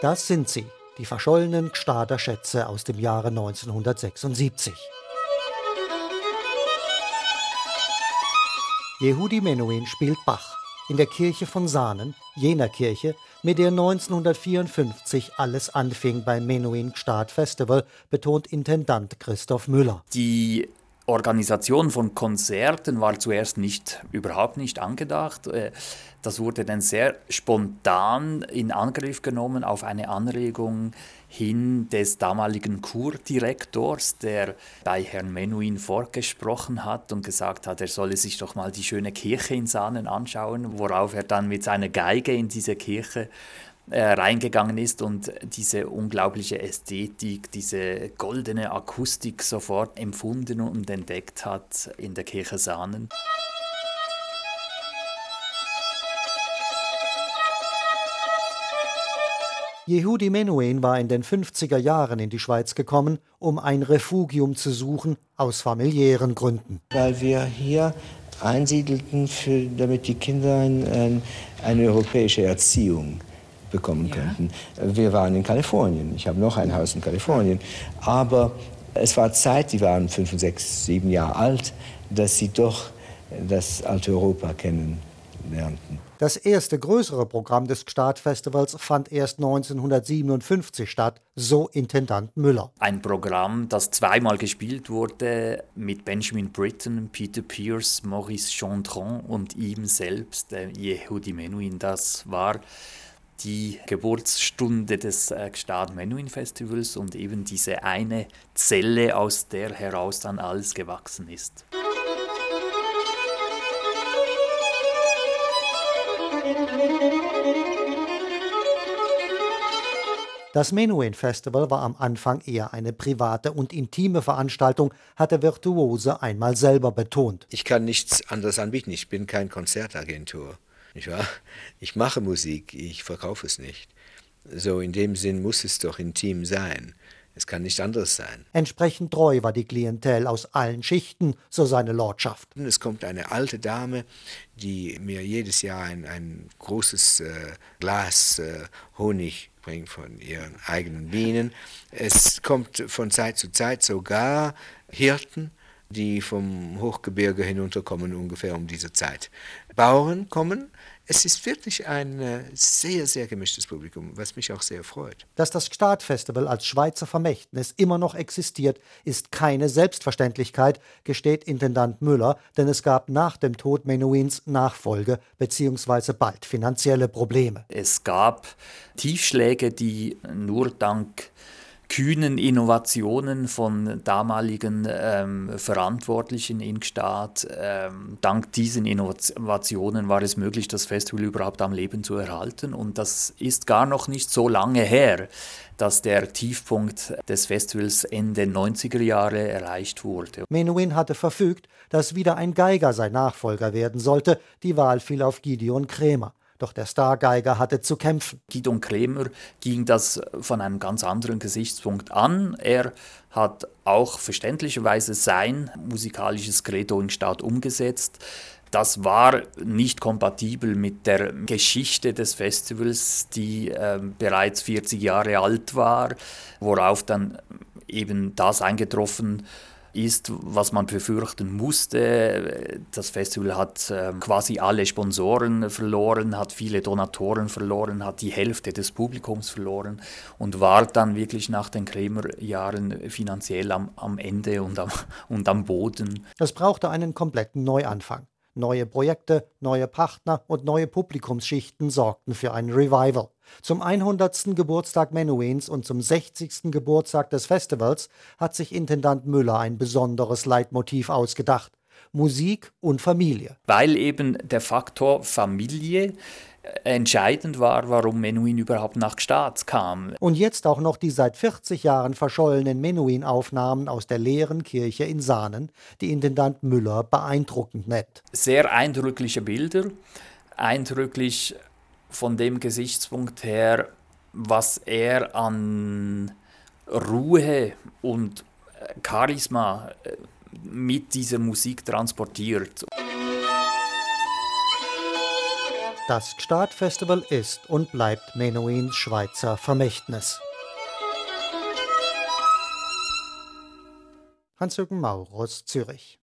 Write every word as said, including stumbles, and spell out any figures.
Das sind sie, die verschollenen Gstader Schätze aus dem Jahre neunzehnhundertsechsundsiebzig. Yehudi Menuhin spielt Bach in der Kirche von Saanen, jener Kirche, mit der neunzehnhundertvierundfünfzig alles anfing beim Menuhin Gstaad Festival, betont Intendant Christoph Müller. Die Organisation von Konzerten war zuerst nicht, überhaupt nicht angedacht. Das wurde dann sehr spontan in Angriff genommen auf eine Anregung hin des damaligen Kurdirektors, der bei Herrn Menuhin vorgesprochen hat und gesagt hat, er solle sich doch mal die schöne Kirche in Saanen anschauen, worauf er dann mit seiner Geige in diese Kirche äh, reingegangen ist und diese unglaubliche Ästhetik, diese goldene Akustik sofort empfunden und entdeckt hat in der Kirche Saanen. Yehudi Menuhin war in den fünfziger Jahren in die Schweiz gekommen, um ein Refugium zu suchen, aus familiären Gründen. Weil wir hier einsiedelten, für, damit die Kinder ein, ein, eine europäische Erziehung bekommen könnten. Ja. Wir waren in Kalifornien, ich habe noch ein Haus in Kalifornien, aber es war Zeit, die waren fünf, sechs, sieben Jahre alt, dass sie doch das alte Europa kennenlernten. Das erste größere Programm des Gstaad-Festivals fand erst neunzehnhundertsiebenundfünfzig statt, so Intendant Müller. Ein Programm, das zweimal gespielt wurde mit Benjamin Britten, Peter Pierce, Maurice Gendron und ihm selbst, äh, Yehudi Menuhin. Das war die Geburtsstunde des äh, Gstaad-Menuhin-Festivals und eben diese eine Zelle, aus der heraus dann alles gewachsen ist. Das Menuhin-Festival war am Anfang eher eine private und intime Veranstaltung, hat der Virtuose einmal selber betont. Ich kann nichts anderes anbieten, ich bin kein Konzertagentur. Nicht wahr? Ich mache Musik, ich verkaufe es nicht. So in dem Sinn muss es doch intim sein. Es kann nicht anders sein. Entsprechend treu war die Klientel aus allen Schichten, so seine Lordschaft. Es kommt eine alte Dame, die mir jedes Jahr ein, ein großes äh, Glas äh, Honig bringt von ihren eigenen Bienen. Es kommt von Zeit zu Zeit sogar Hirten, die vom Hochgebirge hinunterkommen, ungefähr um diese Zeit. Bauern kommen. Es ist wirklich ein äh, sehr, sehr gemischtes Publikum, was mich auch sehr freut. Dass das Gstaad-Festival als Schweizer Vermächtnis immer noch existiert, ist keine Selbstverständlichkeit, gesteht Intendant Müller, denn es gab nach dem Tod Menuhins Nachfolge bzw. bald finanzielle Probleme. Es gab Tiefschläge, die nur dank kühnen Innovationen von damaligen ähm, Verantwortlichen in Gstaad. Ähm, dank diesen Innovationen war es möglich, das Festival überhaupt am Leben zu erhalten. Und das ist gar noch nicht so lange her, dass der Tiefpunkt des Festivals Ende neunziger Jahre erreicht wurde. Menuhin hatte verfügt, dass wieder ein Geiger sein Nachfolger werden sollte. Die Wahl fiel auf Gideon Krämer. Doch der Stargeiger hatte zu kämpfen. Gideon Krämer ging das von einem ganz anderen Gesichtspunkt an. Er hat auch verständlicherweise sein musikalisches Credo in Gstaad umgesetzt. Das war nicht kompatibel mit der Geschichte des Festivals, die äh, bereits vierzig Jahre alt war, worauf dann eben das eingetroffen ist, was man befürchten musste. Das Festival hat äh, quasi alle Sponsoren verloren, hat viele Donatoren verloren, hat die Hälfte des Publikums verloren und war dann wirklich nach den Krämer-Jahren finanziell am, am Ende und am, und am Boden. Es brauchte einen kompletten Neuanfang. Neue Projekte, neue Partner und neue Publikumsschichten sorgten für ein Revival. Zum hundertsten Geburtstag Menuhins und zum sechzigsten Geburtstag des Festivals hat sich Intendant Müller ein besonderes Leitmotiv ausgedacht: Musik und Familie. Weil eben der Faktor Familie entscheidend war, warum Menuhin überhaupt nach Gstaad kam. Und jetzt auch noch die seit vierzig Jahren verschollenen Menuhin-Aufnahmen aus der leeren Kirche in Saanen, die Intendant Müller beeindruckend nennt. Sehr eindrückliche Bilder, eindrücklich von dem Gesichtspunkt her, was er an Ruhe und Charisma mit dieser Musik transportiert. Das Gstaad-Festival ist und bleibt Menuhins Schweizer Vermächtnis. Hans-Jürgen Maurus, Zürich.